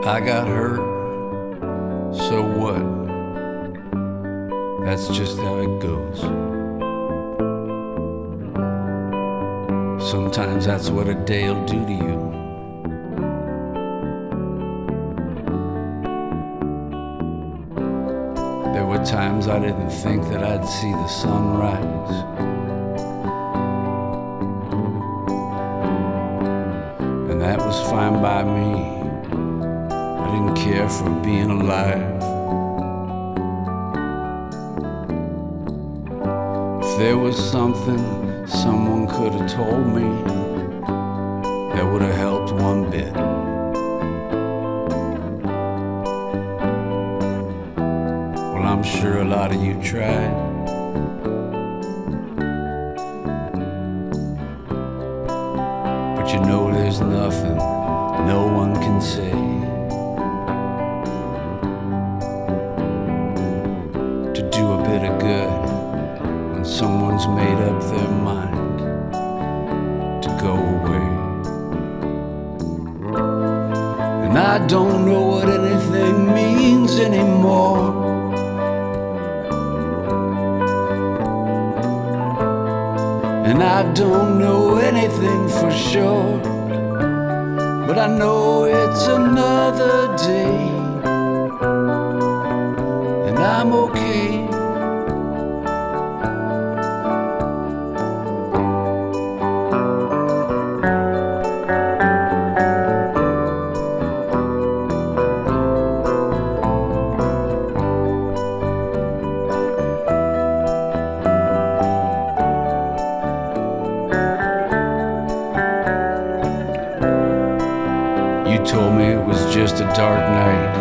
I got hurt, so what? That's just how it goes. Sometimes that's what a day'll do to you. There were times I didn't think that I'd see the sun rise. And that was fine by me. I didn't care for being alive. If there was something someone could have told me that would have helped one bit, well, I'm sure a lot of you tried. But you know there's nothing no one can say to do a bit of good when someone's made up their mind to go away. And I don't know what anything means anymore. And I don't know anything for sure, but I know it's another day, and I'm okay. You told me it was just a dark night.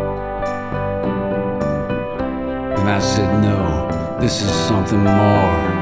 And I said, no, this is something more.